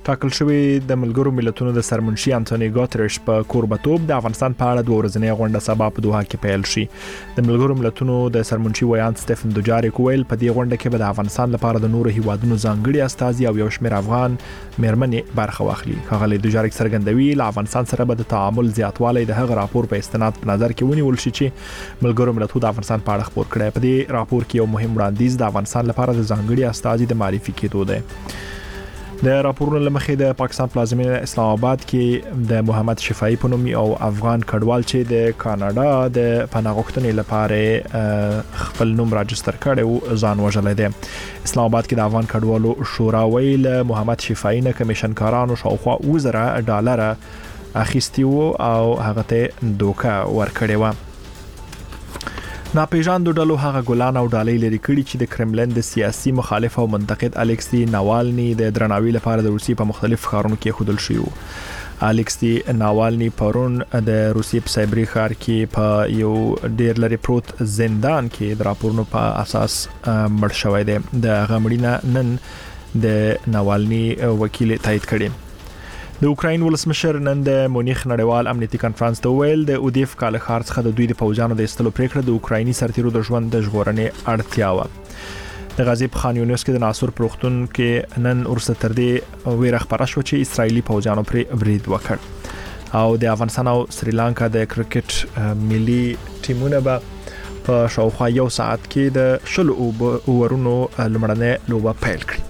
ټاکل شوی د ملګرو ملتونو د سرمنشي انټونی ګوتریش په کوربتوب د افغانستان په اړه د ورځنی غونډه سبا په دوحه کې پیل شي. د ملګرو ملتونو د سرمنشي ویان سټيفن دوجاریک ویل په دې غونډه کې به د افغانستان لپاره د نورو هیوادونو ځانګړي استازي او یو شمېر افغان مېرمنې برخه واخلي. ښاغلی دوجاریک څرګندوي له افغانستان سره به د تعامل زیاتوالی د هغه راپور په استناد په نظر کې ونیول شي چې ملګرو ملتونو د افغانستان په اړه خبر کړی. په دې راپور کې یو مهم وړاندیز د افغانستان لپاره د ځانګړي استازي د معرفي کېدو دی. د راپورونو لمخې د پاکستان پلازمینه اسلام آباد کې د محمد شفاعي په نوم او افغان کډوال چې د کاناډا د پناه غوښتنې لپاره خپل نوم راجستر کړی ځان وژلی دی. اسلام آباد کې د افغان کډوالو شورا ویل محمد شفاعي نه کمیشنکارانو شاوخوا $1000 اخیستی وو او هغه ته دوکه ورکړې و. ناپېژاندو ډلو هغه ګلان او ډالۍ لري کړي چې د کرملین د سیاسي مخالف او منتقد الکسی ناوالني د درناوي لپاره د روسیې په مختلف ښارونو کې خودل شوی وو. الکسی ناوالني پرون د روسیې په سایبری ښار کې په یو ډیر لري پروت زندان کې د راپورونو په اساس مړ شوی دی. د غمړینه نن د ناوالني وکیل تایید کړي. د اوکراین ولسمشر نن د مونیخ نړیوال امنیتي کانفرنس ته ویل د اودیف کال خار څخه د دوی د پوځانو د استلو پریکړه د اوکرایني سرتیرو د ژوند د ژغورنې اړتیا و. د غزې په خان یونس کې د ناصر پروختون کې نن ورسته تر دې ویره خبره شو چې اسرایلی پوځانو پر برید وکړ او د افغانستان او سریلانکا د کرکټ ملي ټیمونه به په شاوخوا یو ساعت کې د شلو اورونو لمړنۍ لوبه پیل کړي.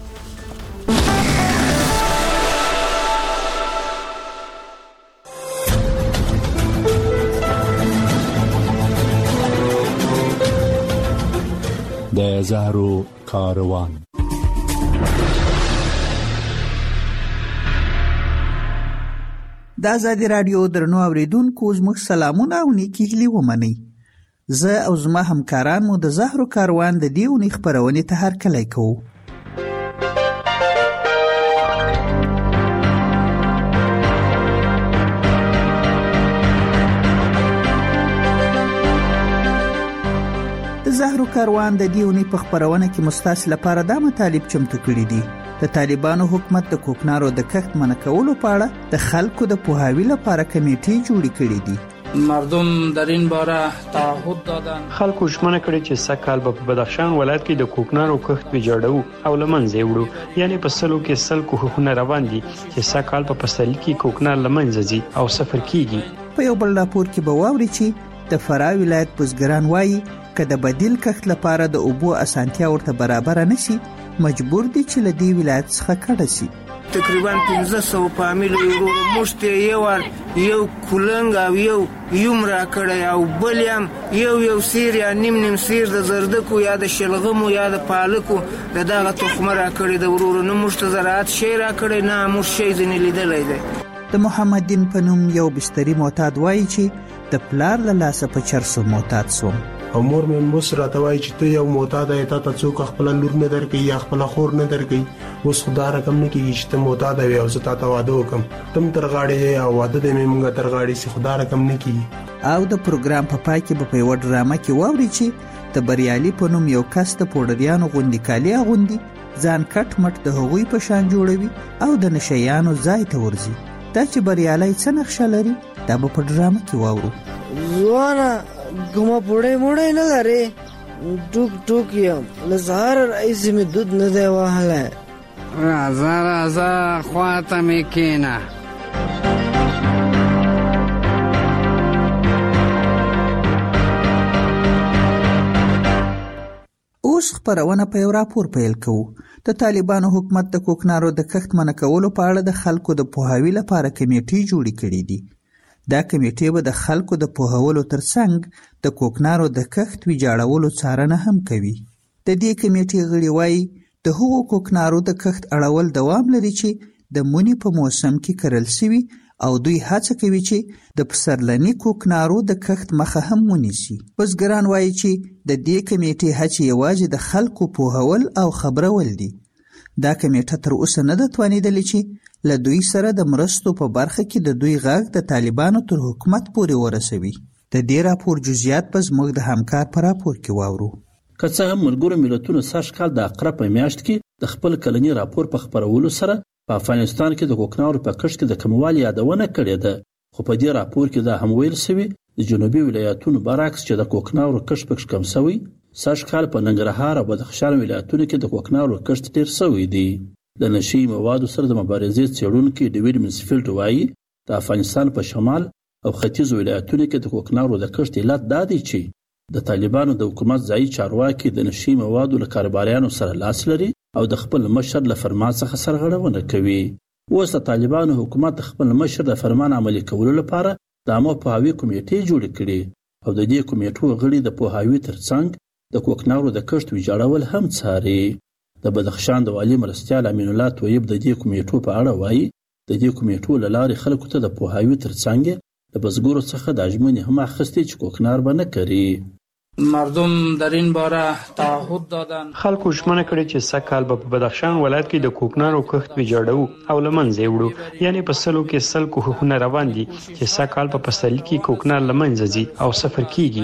د زهرو کاروان. د آزادی رادیو درنو اوریدونکو زموږ سلامونه او نیکی هیلې ومنئ. زه او زما همکاران مو د زهرو کاروان د دې اونۍ خپرونې ته هرکلی کوو. زهرو کاروان د دې اونۍ په خبرونه کې مستاسل لپاره د مطالب چمتو کړي دي. د طالبانو حکومت د کوکنارو د کښت منع کولو په اړه د خلکو د پوهاوی لپاره کمیټې جوړې کړې دي. مردم در این باره تعهد دادن. خلکو ژمنه کړې چې سږ کال په بدخشان ولایت کې د کوکنارو کښت ویجاړو او لمنځه وړو. یعنی په سلو کې کوښښونه روان دي چې سږ کال په پسرلي کې کوکنار لمنځه ځي او صفر کیږي. په یو بل راپور کې به واوري چې د فراه ولایت بزګران وایي که د بدیل کښت لپاره د اوبو اسانتیا ورته برابر نشي مجبور دي چې له دې ولایت څخه کډه شي. تقریبا 1500 فامیل مشته یو کولنګ او یو را کړی او بل یو سیر یا نیم سیر د زردکو یا د شلغمو یا د پالکو دغه تخم را کړی د ورورونو مشته زراعت شي را کړی نه مش شي ځنې لیدلای دی. د محمد دین په نوم یو بستری معتاد وایي چې د پلار له لاسه په چرسو معتاد سوم. او مور مې مس راته وایي چې ته یو معتاد یې ته څوک خپل لور نه درکې یا خپل خور نه درکې اوس خدا رقم نه کیږي چې ته معتاد وي او زه تاسو واده وکم تم تر غاړې او واده دې مې تر غاړې سي خدا رقم نه کیږي. او د پروګرام په پای کې په یو ډرامه کې واوري چې د بریالي په نوم یو کس د پوډریانو غوندي کالي اغوندي ځان کټ مټ د هغوی په شان جوړوي او د نشیانو ځای ته ورځي. دا چې بریالي څه نقشه لري دا په ډرامه کې واورو. ځوانه کومه پوړې نه لري ټوک یم لزهر رئیس می دود نه دی وهله رازا خواته می کینا. اوس خبرونه په یو راپور پیل کوو. د طالبانو حکومت د کوکنارو د کښت منع کولو په اړه د خلکو د پوهاوی لپاره کمیټې جوړې کړې دي. دا کمیټې به د خلکو د پوهولو ترڅنګ د کوکنارو د کښت ویجاړولو څارنه هم کوي. د دې کمیټې غړي وایي د هغو کوکنارو د کښت اړول دوام لري چې د مني په موسم کې کرل شوي او دوی هڅه کوي چې د پسرلني کوکنارو د کښت مخه هم ونیسي. بزګران وایي چې د دې کمیټې هڅې یوازې د خلکو پوهول او خبرول دي. دا کمیټه تر اوسه نه ده توانیدلې چې له دوی سره د مرستو په برخه کې د دوی غږ د طالبانو تر حکومت پورې ورسوي. د دې راپور جزئیات په زموږ د همکار په راپور کې واورو. که څه هم ملګرو ملتونو سږ کال د اقرب په میاشت کې د خپل کلني راپور په خبرولو سره په افغانستان کې د کوکنارو په کښت کې د کموالي یادونه کړې ده، خو په دې راپور کې دا هم ویل شوي د جنوبي ولایتونو برعکس چې د کوکنارو کښت پکې کم شوی، سږ کال په ننګرهار او بدخشان ولایتونو کې د کوکنارو کښت ډېر شوی دی. د نشي موادو سره د مبارزې څېړونکي ډیوډ منسفیلډ وایي د افغانستان په شمال او ختیځ ولایتونو کې د کوکنارو د کښت علت دا دی چې د طالبانو د حکومت ځایي چارواکي د نشي موادو له کاروباریانو سره لاس لري او د خپل مشر له فرمان څخه سرغړونه کوي. اوس د طالبانو حکومت د خپل مشر د فرمان عملي کولو لپاره د عامه پوهاوي کمیټې جوړې کړي او د دې کمیټو غړي د پوهاوي ترڅنګ د کوکنارو د کښت ویجاړول هم څاري. د بدخشان د والي مرستیال امین الله طیب د دې کمیټو په اړه وایي د دې کمیټو له لارې خلکو ته د پوهاوي ترڅنګ د بزګرو څخه د ژمنې هم اخیستي چې کوکنار به نه کري. مردم در این باره تعهد دادن. خلکو ژمنه کړې چې سږ کال به په بدخشان ولایت کې د کوکنارو کښت ویجاړو او له منځه یې وړو. یعنې په سلو کې سل کوښښونه روان دي چې سږ کال په پسرلي کې کوکنار له منځه ځي او صفر کیږي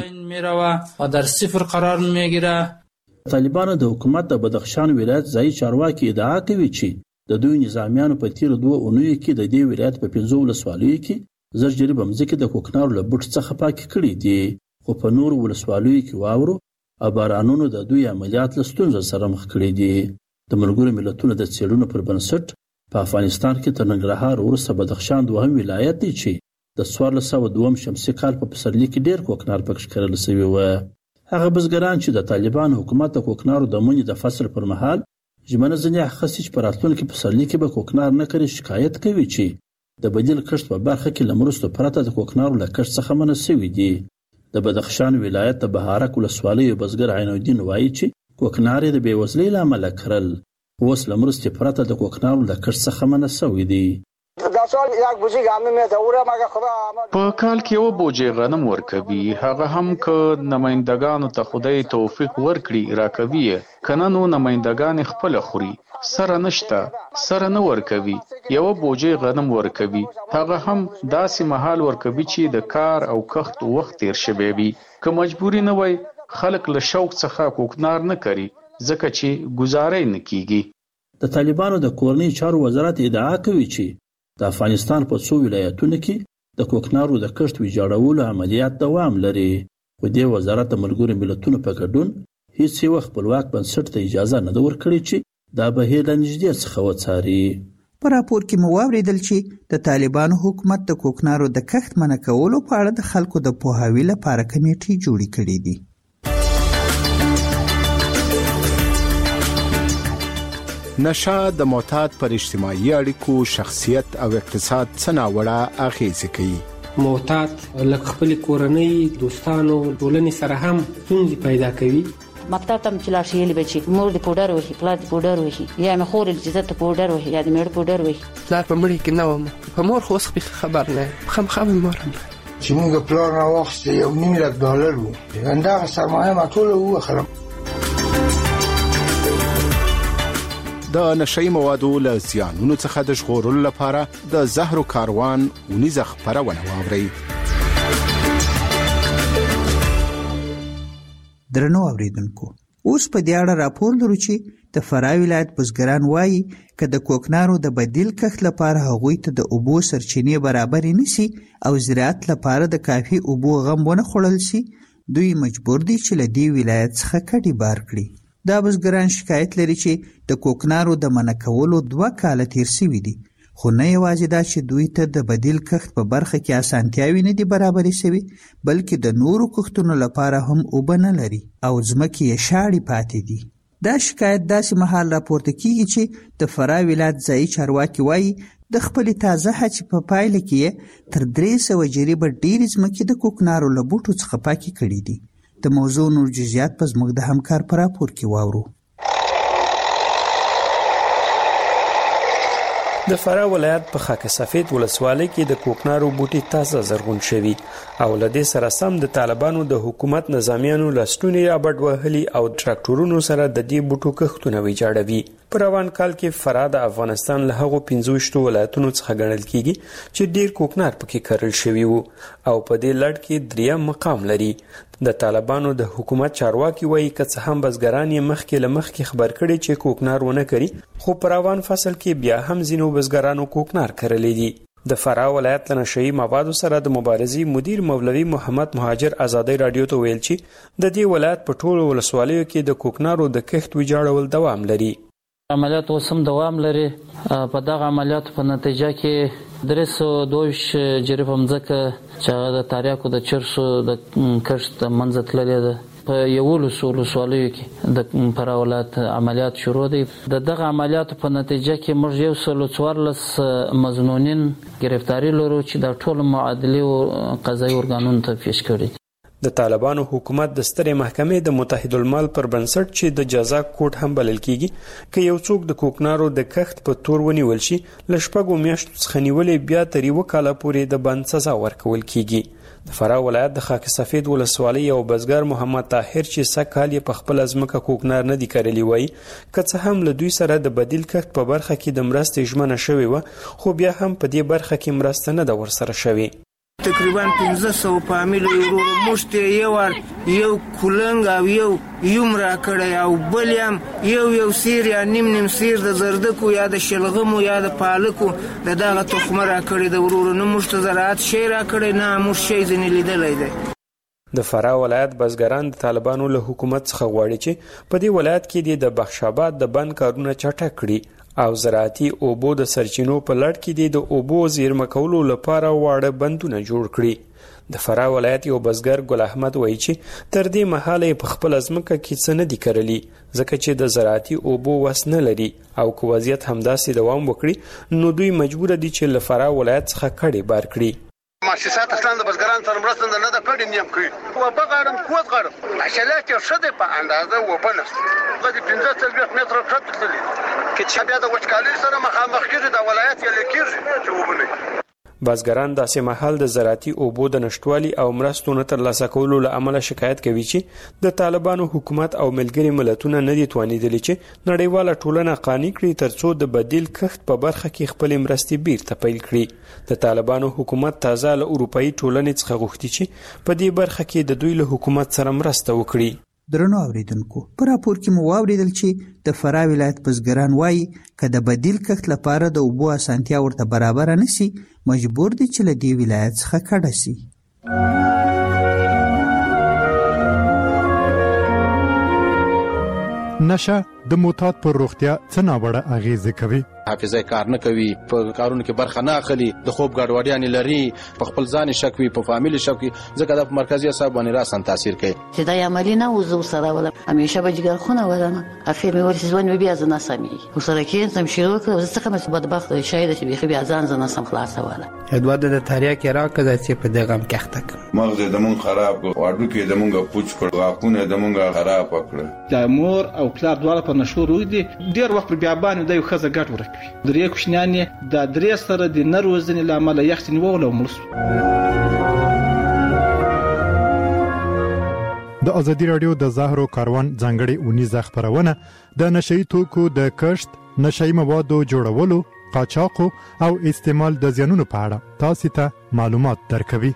و در صفر قرار میگیره. طالبانو د حکومت د بدخشان ولایت ځایي چارواکي ادعا کوي چې د دوی نظامیانو په تیر 2 اونیو کې د دې ولایت په 15 ولسوالیو کې زرجري بمځکې د کوکنارو له بوټ څخه پاکې کړي دي، خو په نور ولسوالیو کې واورو او بارانونو د دوی عملیات له ستونزو سره مخ کړي دي. د ملګرو ملتونو د څېړنو پر بنسټ په افغانستان کې تر ننګرهار وروسته بدخشان دوهم ولایت دی چې د 1402 شمسي کال په پسرلي کې ډېر کوکنار پکې کرل شوي وو. هغه بزګران چې د طالبانو حکومت د کوکنارو د منې د فصل پر مهال ژمنه ځنې اخیستې چې په راتلونکي پسرلي کې به کوکنار نه کري، شکایت کوي چې د بدیل کښت په برخه کې له مرستو پرته د کوکنارو له کښت څخه منع شوي دي. د بدخشان ولایت د بهارک ولسوالۍ بزګر عین الدین وایي چې کوکنار د بېوزلۍ له امله کرل، اوس له مرستې پرته د کوکنارو له کښت څخه منع شوي دي. په کال کې یو بوجه غنم ورکوي، هغه هم که نمایندګانو ته خدای توفیق ورکړي راکوي، کنه نو نمایندګان خپل خوري، سره نشته، سره نه ورکوي. یو بوجه غنم ورکوي، هغه هم داسې مهال ورکوي چې د کار او کښت وخت تیر شوی وي. که مجبوري نه وای خلک له شوق څخه کوکنار نه کوي ځکه چې گزارې نه کیږي. د طالبانو د کورنۍ چارو وزارت ادعا کوي چې د افغانستان په څو ولایتونو کې د کوکنارو د کښت ویجاړولو عملیات دوام لري، خو دې وزارت د ملګرو ملتونو په ګډون هیڅ یو خپلواک بنسټ ته اجازه نه ده ورکړې چې دا بهیر له نږدې څخه وڅاري. په راپور کې مو واوریدل چې د طالبانو حکومت د کوکنارو د کښت منع کولو په اړه د خلکو د پوهاوي لپاره کمیټې جوړې کړې دي. نشه د معتاد پر اجتماعي اړیکو، شخصیت او اقتصاد څه ناوړه اغیزې کوي. معتاد لکه خپل کورنۍ، دوستانو، ټولنې سره هم ستونزې پیدا کوي. مکتب ته چې لاړ شي بچي مور د پودر وهي، پلار د پودر وهي، یا مې خور د جزت پودر وهي، یا د مېړه پودر وهي. پلار په مړي کې نه وم، په مور خو اوس خبر نه خام مور هم چې موږ پلار نه واخیسته $1.5 لک وو، همدغه سرمایه ما ټوله ووخلم. د نشئی موادو له زیانونو څخه د ژغورلو لپاره د زهرو کاروان ونیزه خپرونه واورئ. درنو اوریدونکو، اوس په دې اړه راپور لرو چې د فراه ولایت بزګران وایي که د کوکنارو د بدیل کښت لپاره هغوی ته د اوبو سرچینې برابرې نشي او زراعت لپاره د کافي اوبو غم ونه خوړل شي، دوی مجبور دي چې له دې ولایت څخه کډې بار کړي. دا بزګران شکایت لري چې د کوکنارو د منع کولو 2 کاله تیر شوي دي، خو نه یوازې دا چې دوی ته د بدیل کښت په برخه کې اسانتیاوې نه دي برابرې شوي، بلکې د نورو کښتونو لپاره هم اوبه نه لري او ځمکې یې شاړې پاتې دي. دا شکایت داسې مهال راپورته کیږي چې د فراه ولایت ځایي چارواکي وایي د خپلې تازه هڅې په پایله کې یې تر 300 جریبه ډېرې ځمکې د کوکنارو له بوټو څخه پاکې کړي دي. د موضوع نور جزئیات په زموږ د همکار په راپور کې واورو. د فراه ولایت په خاک سفید ولسوالۍ کې د کوکنارو بوټي تازه زرغون شوي او له دې سره سم د طالبانو د حکومت نظامیانو لستونې رابډ وهلي او تراکټورونو سره د دې بوټو کښتونه ویجاړوي. په روان کال کې فراه د افغانستان له هغو 25 ولایتونو څخه ګڼل کیږي چې ډیر کوکنار پکې کرل شوی وو او په دې لړ کې دریم مقام لري. د طالبانو د حکومت چارواکي وایي که څه هم بزګران یې مخکې له مخکې خبر کړي چې کوکنار ونه کري، خو په روان فصل کې بیا هم ځینو بزګرانو کوکنار کرلی دي. د فراه ولایت له نشئی موادو سره د مبارزې مدیر مولوي محمد مهاجر ازادي رادیو ته ویل چې د دې ولایت په ټولو ولسوالیو کې د کوکنارو د کښت ویجاړول دوام لري. عملیات اوسم دوام لري. په دغه عملیاتو په نتیجه کې 322 جریب مځکه چې د تاریاکو د چرسو د کښت منځ تللې ده. په یولو ولسوالیو کې د فراه ولایت عملیات شروع دي. دغه عملیاتو په نتیجه کې موږ 114 مظنونین گرفتاری لرو چې د ټولو معادلې او قضایي ارګانونو ته پیش کړي. د طالبانو حکومت د سترې محکمې د متحد المال پر بنسټ چې د جزا کوټ هم بلل کیږي که یو څوک د کوکنارو د کښت په تور ونیول شي له 6 میاشتو څخه نیولې بیا تر 1 کال پورې د بند سزا ورکول کیږي. د فراه ولایت د خاک سفید ولسوالۍ یو بزګر محمد طاهر چې سږ کال یې په خپل ځمکه کوکنار نه دی کرلی وایي که څه هم له دوی سره د بدیل کښت په برخه کې د مرستې ژمنه شوې وه خو بیا هم په دې برخه کې مرسته نه ده ورسره شوې. تقریبا 1500 فامیل ورور موږ یو کولنګ او یو را کړی او بل یو سیر یا نیم سیر د زردکو یا د شلغمو یا د پالکو دغه تخمه را کړی د ورور نه موږ زراعت شی را کړی نه موږ شی ځنې لیدلی دی. د فراه ولایت بزګران د طالبانو له حکومت څخه غواړي چې په دې ولایت کې د بخشاباد د بند کارونه چټک کړي او زراعتي اوبو د سرچینو په لړ کې د اوبو زیرمه کولو لپاره واړه بندونه جوړ کړي. د فراه ولایت یو بزګر ګل احمد وایي چې تر دې مهاله په خپل ځمکه کې څه نه دي کرلي ځکه چې د زراعتي اوبو وس نه لري او که وضعیت همداسې دوام وکړي نو دوی مجبور دي چې له فراه ولایت څخه کډې بار کړي. مؤسسات اصلا د بزګرانو سره مرسته نه ده کړې نیم کړي و په غاړم کوز غاړم حاصلات یې ښه دی په اندازه و په نس د 15 متره کښت تللی کې چې بیا د وچکالۍ سره مخامخ کېږي د ولایت یې لیکېږي چې وبني. بزګران داسې مهال د زراعتي اوبو د نشټوالي او مرستو نه ترلاسه کولو له امله شکایت کوي چې د طالبانو حکومت او ملګري ملتونه نه دي توانیدلي چې نړیواله ټولنه قانع کړي ترڅو د بدیل کښت په برخه کې خپل مرستې بیرته پیل کړي. د طالبانو حکومت تازه له اروپאי ټولنې څخه غوښتي چې په دې برخه کې د دوی له حکومت سره مرسته وکړي. درنو اوریدونکو په راپور کې مو واوریدل چې د فراه ولایت بزګران وایي که د بدیل کښت لپاره د اوبو اسانتیا ورته برابر نشي مجبور دي چې له دې ولایت څخه کډه شي. نشه د معتاد پر روغتیا څه ناوړه اغیزه کوي. حافظه کار نه کوي، په کارونو کې برخه نه اخلي، د خوب ګډوډیانې لري، په خپل ځان شک وي، په فامیل شک وي، ځکه د مرکزي اعصاب باندې راسن تاثیر کوي. چې دا عملی نه وزو سره ولا همیشه بجګر خونه ولنه اخر مې ورسې ځوان بیا زنه سمي وسره کې سم شروع کړ ځکه مې بدبخت شاید چې بیا ځان زنه سم خلاص ولا ادوار د تاریخ راکړه چې په دغه کښت کړ مغز د مون خراب واړو کې د مونږه پوچ کړ واقونه د مونږه خراب کړ. د مور او پلار دواړه په نشو روي دي ډیر وخت بیا باندې د یو خزه ګټ ورکوي. درې کوښنانې د درې سره د نروزنې لامل یختنی وولو مرس. د ازادي رادیو د زهرو کاروان ځانګړي اونیزه خبرونه د نشئی توکو د کښت، نشئی موادو جوړولو، قاچاق او استعمال د زیانونو په اړه تاسو ته معلومات درکوي.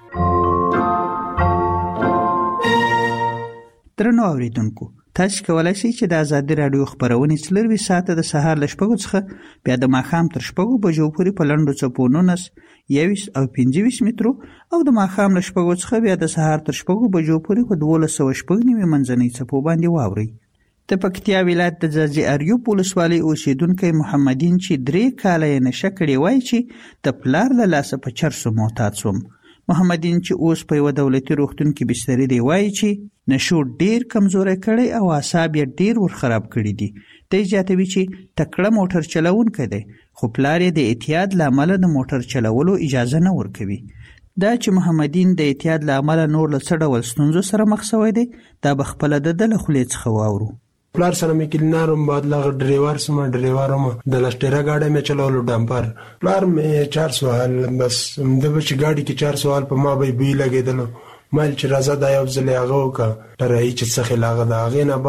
درنو اوریدونکو تاسو کولای شئ چې د ازادي رادیو خبرونه 24 ساعته د سهار ل 6 څخه بیا د ماښام تر 6 بجو پورې په لنډو څپو 19 21 او 25 مترو او د ماښام ل 6 څخه بیا د سهار تر 6 بجو پورې په 1290 منځنۍ څپو باندې واوري. د پکتیا ولایت د ځاځي اریوب ولسوالۍ اوسیدونکو محمدین چې 3 کاله یې نشه کړې وای چې د پلار له لاسه په چرسو معتاد شوم. محمدین چې اوس په یو دولتي روغتون کې بستر دی وایي چې نشو ډیر کمزوري کړي او اعصاب یې ډیر ور خراب کړي دي. د اجازهوي چې تکړه موټر چلوونکی دی خو پلار یې د اعتیاد لامل د موټر چلولو اجازه نه ورکوي. دا چې محمدین د اعتیاد لامل نور له څه ډول ستونزو سره مخ شوی دی دا بخپل د خولې څخه واورو. پلار سره مې کلینارم بعد ډرایور سم ډرایورم د لشتره گاډي مې چلولو ډمپر پلار مې 400 حال بس د بچ گاډي کې 400 حال په ما به بي لګیدل مال چې راځه دا یو ځل هغه وکړه راځي چې څه خلاغه دا غې نه بعد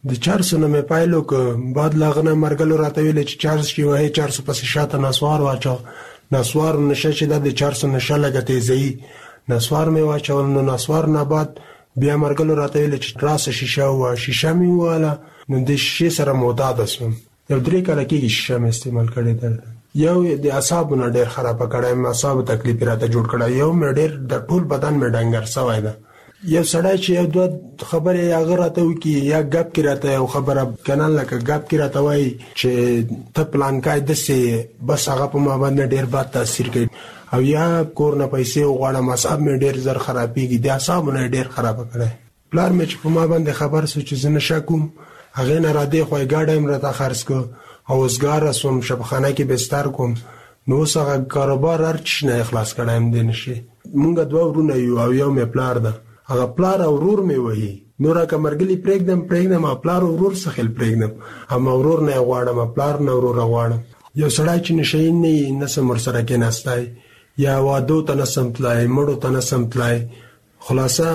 د 400 نه مې پایلو که بعد لاغنه مرګلو راته ویل چې 400 شي وای 400 پسې شاته نسوار واچو نسوار نشه چې د 400 نشه لګه تیزی نسوار مې واچول نو نسوار نه بعد بیا مرګلو راته ویل چې راسه شیشه وا شیشه مې واله نو د شیشه سره معتاد شوم یو 3 کال کې شیشه مې استعمال کړې ده یو د اعصابونو ډېر خراب کړای مې اعصاب تکلیف راته جوړ کړای یو مې ډېر د ټول بدن مې ډنګر سوای ده یو سړی چې یو دوه خبرې هغه راته وکي یا غاب کې راته یو خبره کنه لکه غاب کې راته وای چې ته پلان کای دسه بس هغه په ما باندې ډېر بد تاثیر کوي او یا کور نه پیسې وغواړم اعصاب مې ډېر زر خرابېږي د اعصابونو ډېر خراب کړای پلار مې چې په ما باندې خبر سو چې زنه شکوم هغه نه را دي خوای ګاډم راته خرڅ کو او وسګار سوم شبخانه کې بستر کوم نو څنګه کاروبار هرڅ نه اخلاص کړم دي نشي مونږ دوه ورونه یو او یو مې پلار ده هغه پلار او ورور مې وਹੀ نور که مرګلی پرېږدم پلار او ورور څخه پرېږدم هم ورور نه غواړم پلار نه ورور غواړم یو سړی چې نشي نه سمر سره کې نستای یا واده ته نسم تلای مړو ته نسم تلای خلاصه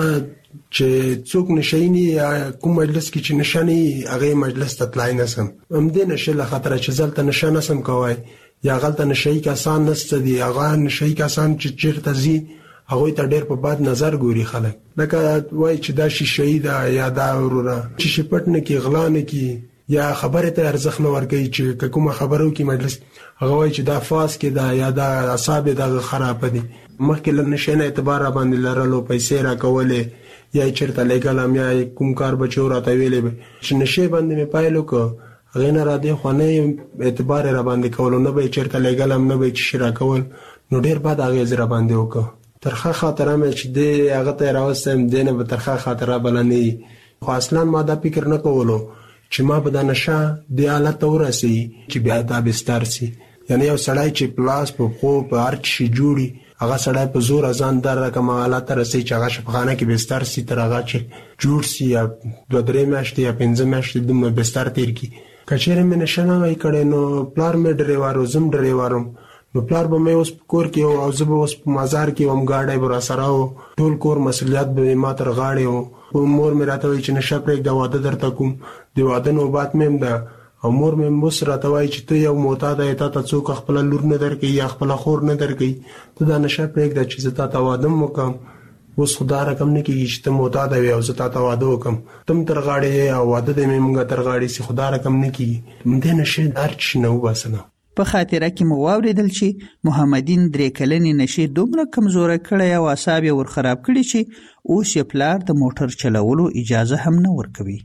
چې څوک نشي نه کوم مجلس کې چې نشانی هغه مجلس ته تلای نسم هم دې نشه له خطر چې ځلته نشه نسم کوای یا غلطه نشي کسان نست دي هغه نشي کسان چې چیرته زی هغه ته ډېر په باد نظر ګوري خلک لکه وای چې دا شي شهید یا دا وروره چې شپټ نه کې غلا نه کې یا خبره ته ارزښت نه ورګي چې کومه خبرو کې مجلس هغه وای چې دا فاس کې دا یا دا اعصاب دا خراب دي مخکې لنه شنه اعتبار باندې لرلو پیسې را کولې یا چیرته لګلم یا کوم کار بچو راته ویلې چې نشه باندې مې پایلو کو هغه نه را دي خو نه اعتبار را باندې کولو نه به چیرته لګلم نه به شرا کول نو ډېر بعد هغه زرا باندې وکړه ترخه خاطره مې چې د هغه ته راوستم دینه به ترخه خاطره بلنی خو اصلا ما دا فکر نه کولو چې ما به د نشه د حالت ورسي چې بیا دا بستر سي یعنی یو سړی چې پلاس په خو په هر شي جوړي هغه سړی په زور ځان در رقم حالت رسي چې هغه شپخانه کې بستر سي تر هغه چې جوړ سي یا 2-3 میاشتې یا 5 میاشتې د بستر تیر کی کچېره مې نشنه وای کړي نو پلار مې ډریوارو زم ډریوارم نو پلار به مې اوس کور کې او زه به اوس په مزار کې هم گاډي بر سره او ټول کور مسولیت به ما تر غاړې او مور مې راته وای چې نشه پرې د واده درته کوم د واده نو بات مې ده او مور مې مس راته وای چې ته یو معتاد ایت ته څوک خپل لور نه درکې یا خپل خور نه درکې ته دا نشه پرې د چې زه ته واده وکم اوس خدای رقم نه کیږي چې ته معتاد وي او زه ته واده وکم تم تر غاړې او واده دې مونږ تر غاړې سي خدای رقم نه کیږي مونږ نشه درچ نه وباسنه په خاطره کې مو واوریدل چې محمدین 3 کلنې نشي دومره کمزوره کړی او اعصاب یې ور خراب کړي چې اوس یې پلار د موټر چلولو اجازه هم نه ورکوي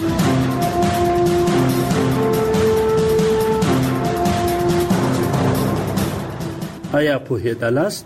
آیا پوهېدلاست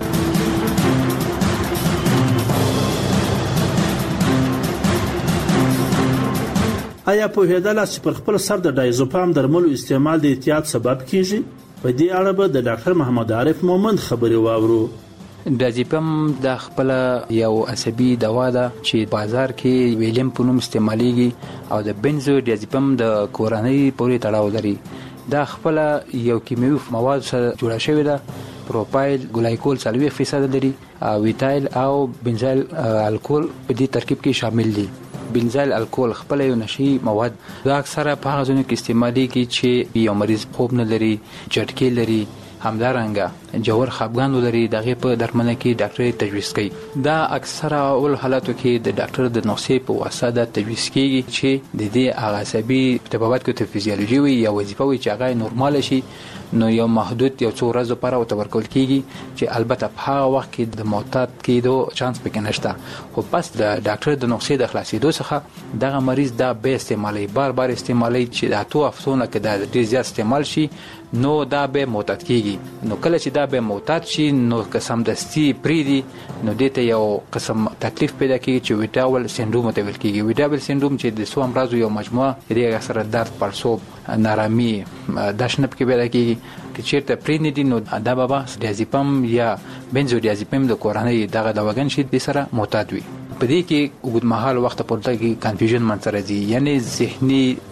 آیا پوهېدلاست چې پر خپل سر د ډایزوپام درملو استعمال د احتیاط سبب کیږي؟ په دې اړه به د ډاکټر محمد عارف مومند خبرې واورو. ډایزوپام د خپل یو عصبي دوا ده چې بازار کې ویلیم په نوم استعمالېږي او د بنزو ډایزوپام د کورنۍ پورې تړاو لري. دا خپل یو کیمیاوي مواد سره جوړه شوې ده. پروپایل ګلایکول 40% لري او ویتایل او بنزایل الکول په دې ترکیب کې شامل دي. بنزایل الکول خپل یو نشي مواد دا اکثره په هغه ځینو کې استعمالېږي چې یو مریض خوب نه لري، چټکي لري، همدارنګه جوړ خپګان ولري. دغه په درملنه کې ډاکټر تجویز کوي. دا اکثره اول حالاتو کې د ډاکټر د نسخې په واسطه د تجویز کیږي چې د دې عصبي تبابات کې د فزیولوژي وي یا وظیفه وي چې هغه نورمال شي. نو یو محدود یو څو ورځې لپاره او تورکول کیږي چې البته په هغه وخت کې د معتاد کېدو چانس پکې نشته. خو پس د ډاکټر د نسخې د خلاصېدو څخه دغه مریض دا به استعمالي بار استعمالي چې د 2 هفتو نه کې د ډیر زیات استعمال شي نو دا به معتاد کیږي. نو کله چې دا به معتاد شي نو قسم دستی پریدي نو دته یو قسم تکلیف پیدا کیږي چې ویټاول سندروم ته ویل کیږي. ویټاول سندروم چې د سو امراض یو مجموعه دی سره درد پړسوب نارامي داشنب کې پیدا کیږي. که چیرته پرې نه دي نو دا بابا ډایزوپام یا بنزودیازپام د کورنۍ دغه دواګان شي د سره معتاد وي. په دې کې اوږدمهال وخت پورته کې کنفیوژن منځ راځي، یعنی ذهني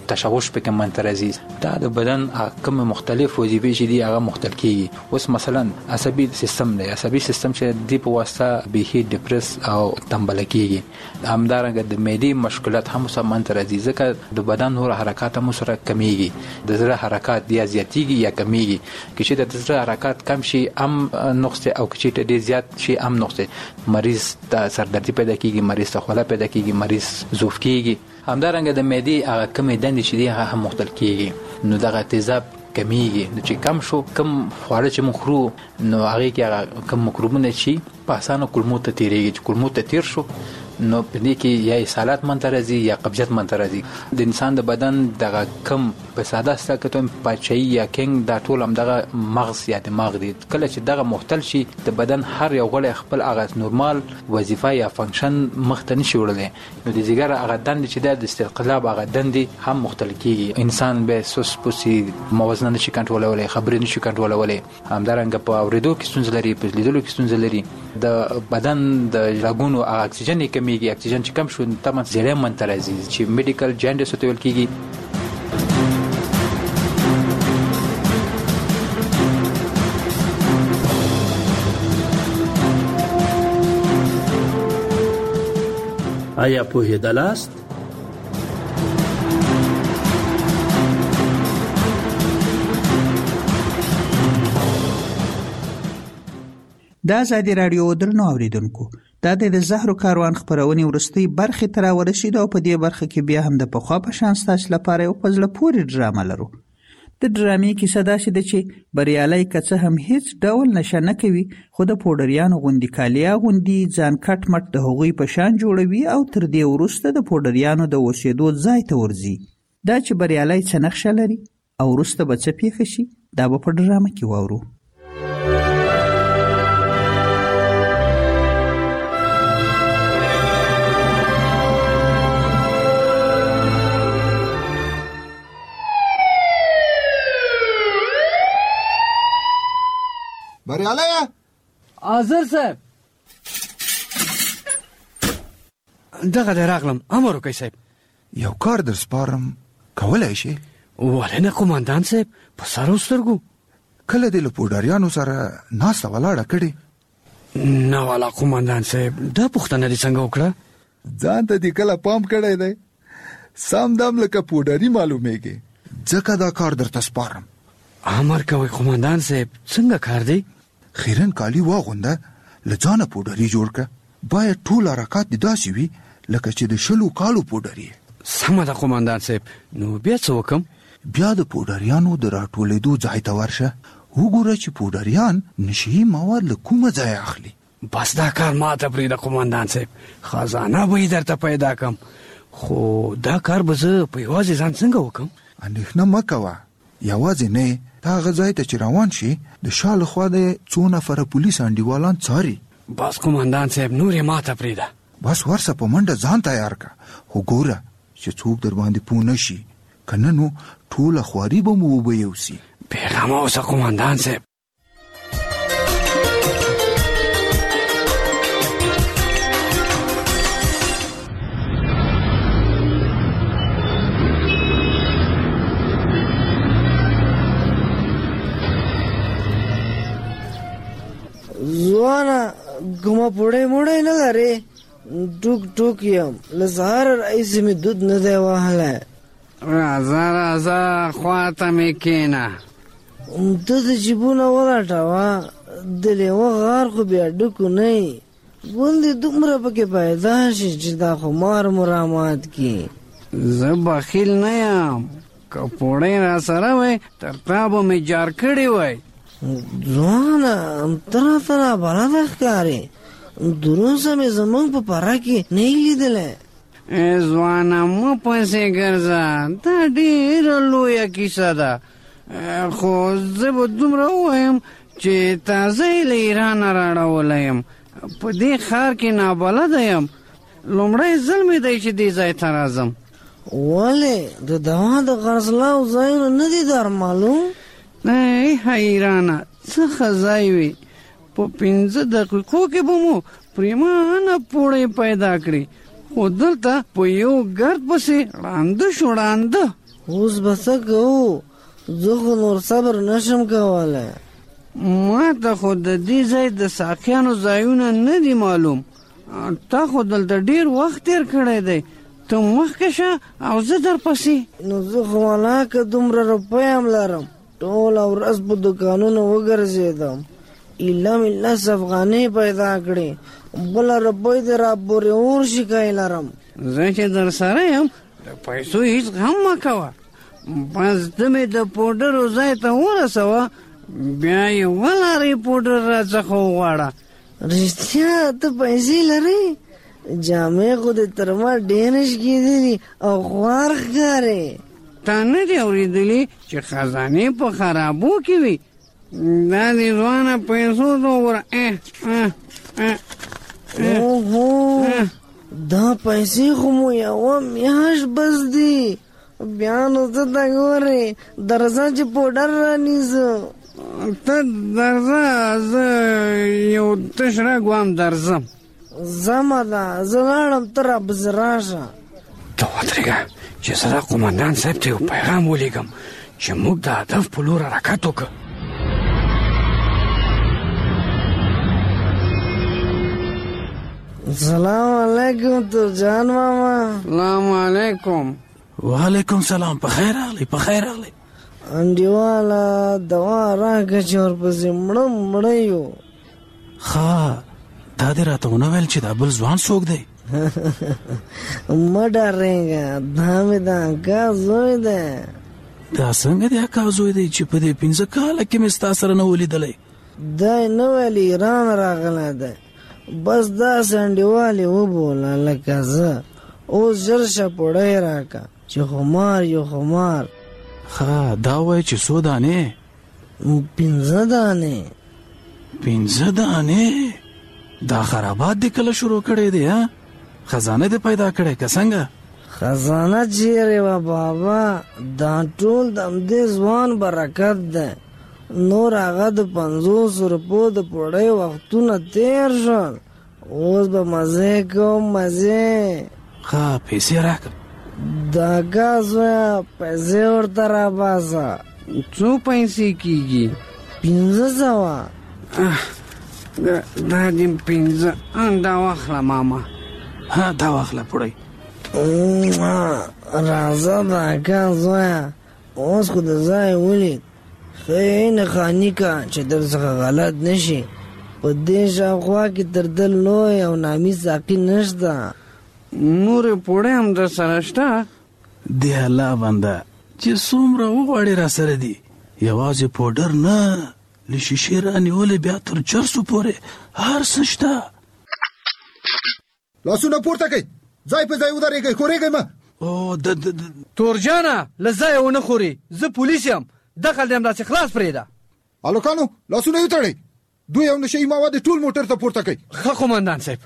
تشوش پکې منځ راځي. دا د بدن کوم مختلف وظیفې چې دي هغه مختل کیږي. اوس مثلا عصبي سیستم دی، عصبي سیستم چې د په واسطه به ډیپریس او تنبل کیږي. همدارنګه د معدې مشکلات هم سره منځ راځي ځکه د بدن نور حرکات هم سره کمیږي. د زړه حرکات یا زیاتیږي یا کمیږي. چې د زړه حرکات کم شي هم نقص او چې ډېر زیات شي هم نقص. مریض د سردردي پیدا کیږي، مریض ته خوله پیدا کیږي، مریض ضعف کیږي. همدارنګه د معدې هغه کمې دندې چې دي هغه هم مختل کیږي. نو دغه تیزاب کمیږي. نو چې کم شو کم خواړه چې موږ خورو نو هغې کې هغه کم مکروبونه چې په اسانه کولمو ته تېرېږي. چې کولمو ته تېر شو نو په دې کې یا اسهالات منځته راځي یا قبضیت منځته راځي. د انسان د بدن دغه کم په ساده سترګه پاچایي یا کینګ دا ټول همدغه مغز یا دماغ دی. کله چې دغه مختل شي د بدن هر یو غړی خپل هغه نورمال وظیفه یا فنکشن مخ ته نشي وړلی. نو د ځیګر هغه دندې چې د استقلاب هغه دندې هم مختل کیږي. انسان به سوس پوسي، موازنه نشي کنټرولولی، خبرې نشي کنټرولولی. همدارنګه په اورېدو کې ستونزه لري، په لیدلو کې ستونزه لري. د بدن د رګونو اکسیجن یې کمیږي. اکسیجن چې کم شو تمام زیړی منځته راځي چې میډیکل جانډس ورته ویل کیږي. آیا پوهېدلاست؟ د ازادي راډیو درنو اوریدونکو، دا د زهرو کاروان خبرونې ورستۍ برخې ته راورسېدو او په دې برخه کې بیا هم د پخوا په شان ستاسو لپاره یو په زړه پورې ډرامه لرو. د ډرامې کیسه داسې ده چې بریالی که څه هم هیڅ ډول نشه نه کوي خو د پوډریانو غوندې کالي اغوندي، ځان کټ مټ د هغوی په شان جوړوي او تر دې وروسته د پوډریانو د اوسېدو ځای ته ورځي. دا چې بریالی څه نقشه لري او وروسته به څه پیښه شي دا به په ډرامه کې واورو. بریالی حاضر صاحب دغه دی راغلم. امر وکړئ صاحب. یو کار در سپارم، کولی شي؟ ولې نه قومندان صاحب، په سر او سترګو. کله دې له پوډریانو سره ناسته ولاړه کړې؟ نه والا قومندان صاحب، دا پوښتنه دې څنګه وکړه؟ ځان ته دې کله پام کړی دی؟ سم دم لکه پوډري معلومیږي، ځکه دا کار درته سپارم. امر کوئ قومندان صاحب، څنګه کار دی؟ خیرن کالی واغونده، له ځانه پوډري جوړ کړه. باید ټول حرکات دې داسې وي لکه چې د 20 کالو پوډري. سمه ده قومندان صاحب. نو بیا څه وکم؟ بیا د پوډریانو د راټولېدو ځای ته ورشه، وګوره چې پوډریان نشي مواد له کومه ځای اخلي. بس دا کار ماته پرېږده قومندان صاحب، خزانه به یې درته پیدا کړم. خو دا کار به زه په یوازې ځان څنګه وکم؟ اندېښنه مه کوه، یوازې نه یې. دا هغه ځای ته چې روان شي د شا له خوا د 2 نفره پولیس انډیوالان څاري. بس قومندان صاحب، نور یې ماته پرېږده. بس ورسه په منډه ځان تیار کړه، خو ګوره چې څوک در باندې پوه نه شي، که نه نو ټوله خواري به مو وبه یوسي. بېغمه اوسه قومندان صاحب. ځوانه کومه پوړی موړی نه لرې؟ ټوک ټوک یم، له سهاره راهیسې مې دود نه دی وهلی. راځه راځه خواته مې کښېنه. ته د جیبونه ولټوه، د لیوه غار خو بیا ډکو نه یي. ګوندې دومره پکې پیدا شي چې دا خو مار مو رامات کړي. زه بخیل نه یم، که پوړی را سره وی تر تا به مې جار کړی وی. ځوانه ته راته نابلده ښکارې، دروسه مې زموږ په پره کې نه یې لیدلی. ځوانه مه پسې ګرځه، دا ډېره لویه کیسه ده. خو زه به دومره ووایم چې تازه یې له ایرانه راړولی یم. په دې ښار کې نابلده یم، لومړی ځل مې دی چې دې ځای ته راځم. ولې د دوا د خرڅلاو ځایونه نه دي در معلوم؟ ای حیرانه، څه ښه ځای وي، په 5 دقیقو کې به مو پریمانه پوړی پیدا کړي. خو دلته په یو ګرد پسې ړانده شو ړانده. اوس به څه کوو؟ زه خو نور صبر نشم کولی. ما ته خو د دې ځای د ساقیانو ځایونه نه دي معلوم. تا خو دلته ډېر وخت تېر کړی دی. ته مخکې شه او زه درپسې. نو زه خو ولاکه دومره روپۍ هم لرم. ټوله ورځ په دوکانونو وګرځېدم. ایله مې 10 افغانۍ پیدا کړې. بله روپۍ دې راپورې ورشي که یې لرم. زه چې در سره یم د پیسو هېڅ غم مه کوه. بس ته مې د پوډرو ځای ته ورسوه، بیا یې ولارې پوډر را څخه وغواړه. رښتیا ته پیسې لرې؟ جامې خو دې تر ما ډېرې شکېدلي او خوار ښکارې. تا نه دي اورېدلي چې خزانې په خرابو کې وي؟ دا دې ځوانه پیسو ته وګوره. اوهو، دا پیسې خو مو یوه میاشت بس دي. بیا نو څه ته ګورې، درځه چې پوډر رانیسه. ته درځه، زه یو تش رګ وام درځم. زمه ده، زه لاړم، ته راپسې راشه. ته ودرېږه چې زه د قومندان صاحب ته یو پیغام ولیږم چې موږ د هدف په لور حرکت وکړو. سلام علیکم تورجان ماما. سلام علیکم. وعلیکم سلام. په خیر راغلی، په خیر راغلی. انډیواله دوا راکړه چې ورپسې مړه یو. ښه، دا دې راته ونه ویل چې دا بل ځوان څوک دی؟ مه ډارېږه، دا مې د اکا زوی دی. دا څنګه د اکا زوی دی چې په دې 15 کاله کې مې ستا سره نه ولیدلی؟ دی نه ویل ایران راغلی دی. بس داسې انډیوالې وبوله لکه زه. اوس ژر شه پوړی راکړه چې خمار یو خمار. ښه، دا وایي چې څو دانې؟ 15 دانې. 15 دانې؟ دا خرابات دې کله شروع کړی دی؟ خزانه دې پیدا کړی که څنګه؟ خزانه چیرې وه بابا؟ دا ټول د همدې ځوان برکت دی. نور هغه د 50 روپو د پوړۍ وختونه تېر شول. اوس به مزې کوم، مزې. ښه، پیسې راکړه. د اکا زویه، پیسې ورته راباسه. څو پیسې کېږي؟ 1500. دا دې 15. دا واخله ماما. ها، دا واخله پوړۍ. راځه د اکا زویه، اوس خو د ځای ولید. ښه نښاني که چې در څخه غلط نشي. په دې شاوخوا کې تر ده لوی او نامي ساقي نشته. نورې پوړۍ هم در سره شته؟ دی الله بنده چې څومره وغواړې را سره دي. یوازې پوډر نه، له شیشې رانیولې بیا تر چرسو پورې هر څه شته. لاسونه پورته کړئ، ځای په ځای ودرېږئ، ښورېږئ مه. تورجانه، له ځایه ونه خورې. زه پولیس یم، دخل دې همداسې خلاص پرېږده. هلکانو، لاسونه یې وتړئ. دوی او نشهیي مواد ټول موټر ته پورته کړئ. ښه قومندان صاحب.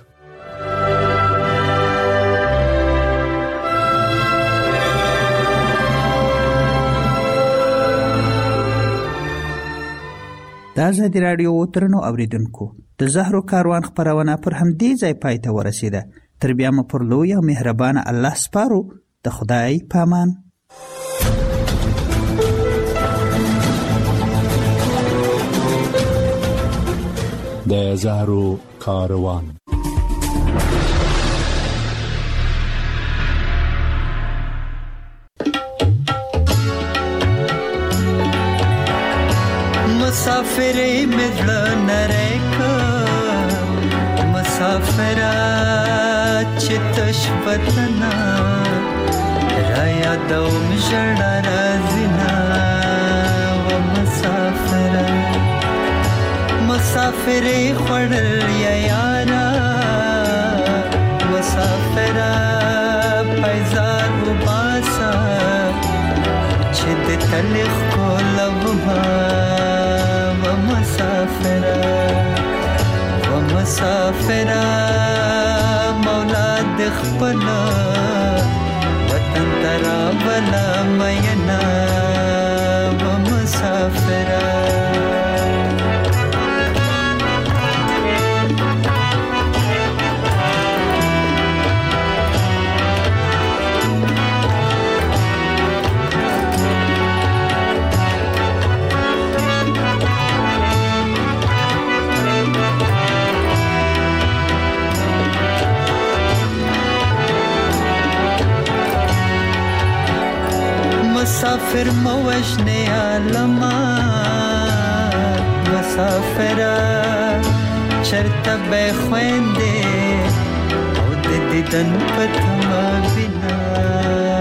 د ازادي راډیو درنو اوریدونکو، د زهرو کاروان خپرونه پر همدې ځای پای ته ورسېده. تر بیا مو پر لوی او مهربانه الله سپارو. د خدای پامان. د زهرو کاروان. مسافرې مې زړه نری کړ، مسافره چې تش وطنه را یادوم ژړا راځينه. و مسافره مسافرې خوړل یا یارا، مسافره پایزار وباسه چې د تلخ کولوما. مسافره مولا د خپل وطن ترا بلا مینا. و مسافره مسافر موجنه عالما مسافره چرته به خويندې او د دیدن په تمه بنا